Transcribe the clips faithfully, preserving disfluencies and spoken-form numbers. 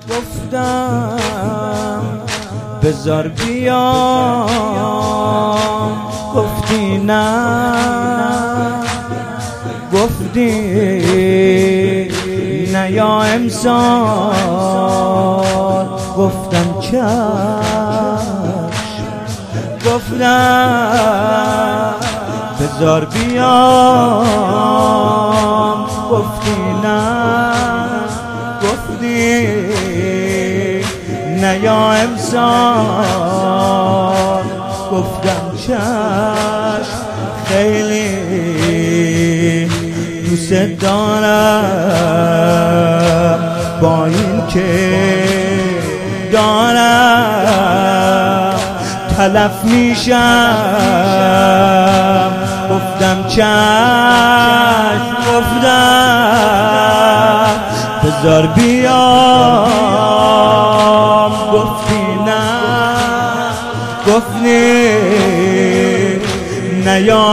گفتم بذار بیام، گفتی نه، گفتی نه یا امسال، گفتم چشم، گفتم بذار بیام، گفتی نه، گفتی نه یا امسال، گفتم چشم، خیلی دوست دارم، با این که دارم تلف میشم، گفتم چشم، گفتم بذار بیام، گفتی نه، گفتی نه یا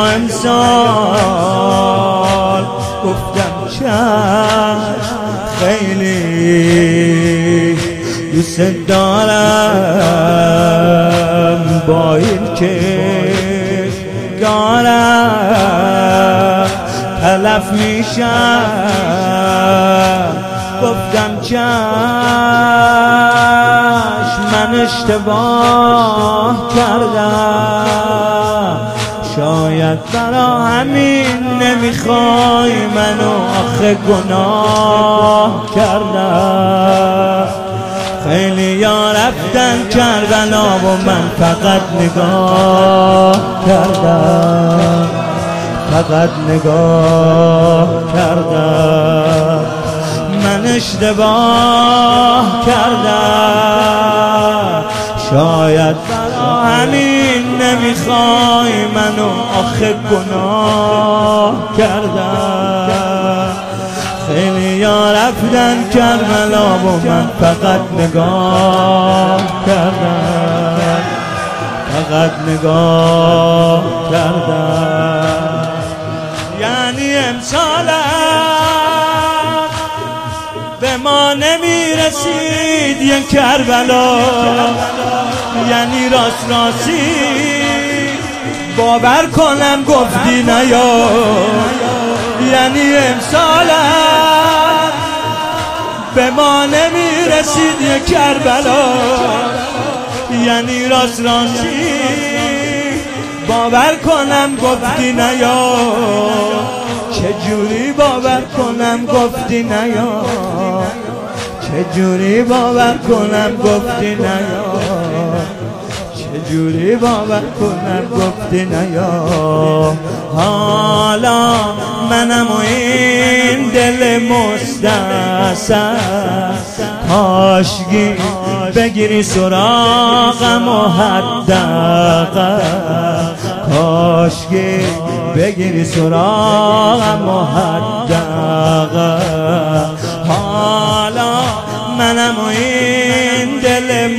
امسال، گفتم چشم، خیلی دوست دارم، با این که دارم تلف میشم، گفتم چشم، من اشتباه کردم، شاید برا همین نمیخوای منو، آخه گناه کردم، خیلی یا رفتن کربلا و من فقط نگاه کردم، فقط نگاه کردم، من اشتباه کردم، شاید برا همین نمیخوای منو، آخه گناه کردم، خیلی یا رفتن کربلا و من فقط نگاه کردم، فقط نگاه کردم، یعنی امسالم به ما نمیرسید یه کربلا، یعنی راست راستی باور کنم گفتی نیا، یعنی امسالم به ما نمیرسید یه کربلا، یعنی راست راستی باور کنم گفتی نیا، چجوری باور کنم گفتی نیا، چجوری باور کنم گفتی نیا، چجوری باور کنم گفتی نیا، حالا منم و این دل مستحسن، کاشکی بگیری سراغم و حداقل، کاشکی بگیری سراغم و حداقل، حالا منم و این دل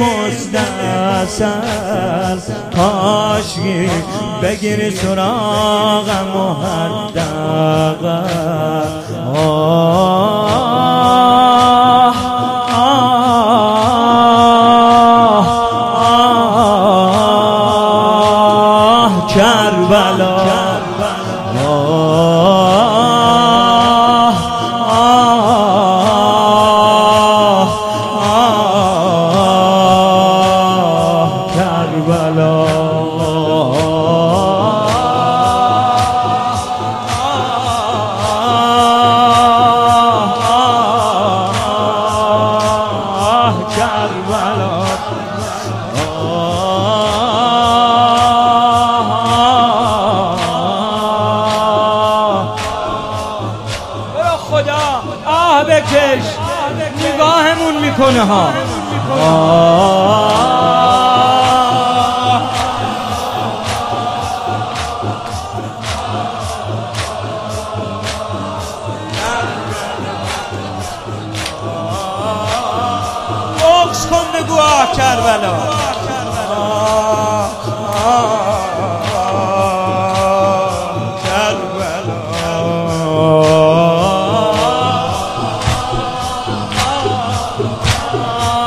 مستحسن، کاشکی بگیری سراغم و حداقل، آه آه آه کربلا، آه بکش، نگاهمون میکنه ها، بغض کن بگو آه کربلا، کربلا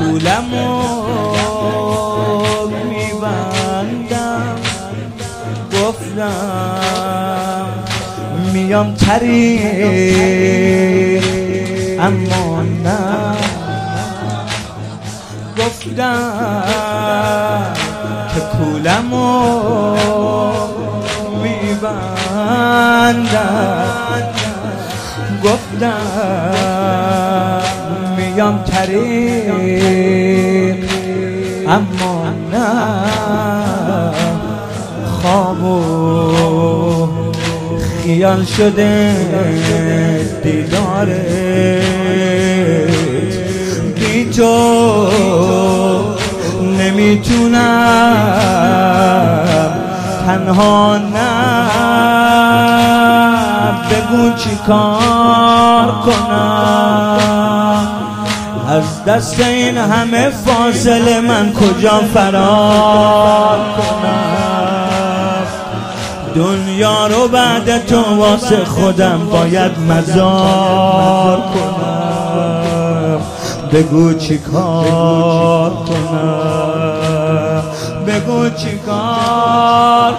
کولمو میبندم، گفتم میام طریق اما نه، گفتم که کولمو میبندم، گفتم میام طریق اما نه، خواب و خیال شده دیدارت، بی تو نمیتونم تنها نه، بگو چی کار کنم، از دست این همه فاصله من کجا فرار کنم، دنیا رو بعد تو واسه خودم باید مزار کنم، بگو چی کار کنم، بگو چی کار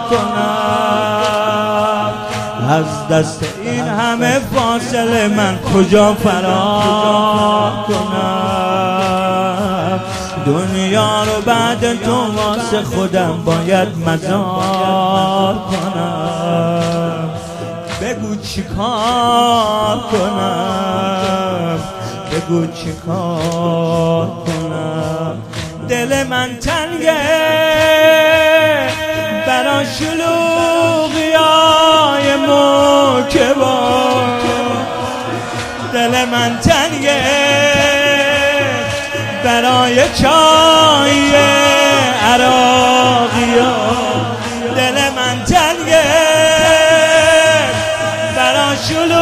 کنم، از دست این همه فاصله من کجا فرار کنم، دنیا رو بعد تو واسه خودم باید مزار کنم، بگو چی کار کنم، بگو چی کار کنم، دل من تنگه برا شلوغیای موکبا، دل من تنگه برای چای عراقیا، دل من تنگه برا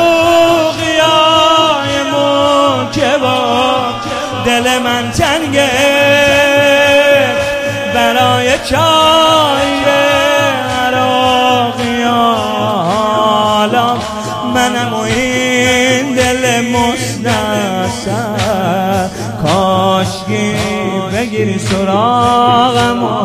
شلوغیای موکبا، دل من تنگه برای چای عراقیا، حالا منم و این دل مستحسن، کاشکی بگیری سراغم و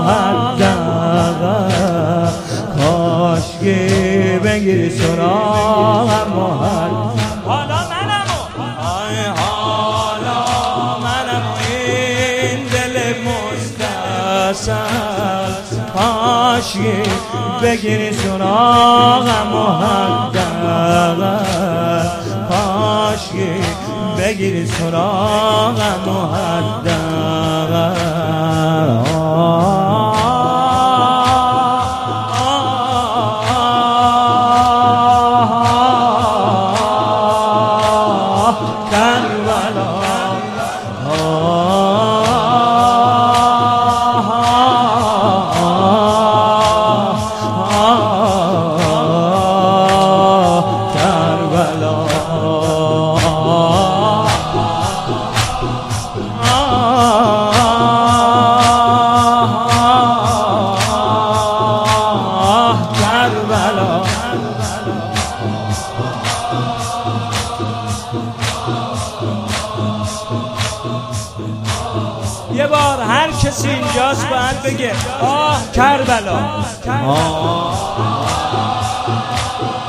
حداقل، کاشکی بگیری سراغم و حداقل، حالا منم و آی حالا منم و این دل مستحسن، کاشکی بگیری سراغم و حداقل، کاشکی بگیری سراغم و حداقل. یه بار هر کسی اینجاست باید بگه آه کربلا. آه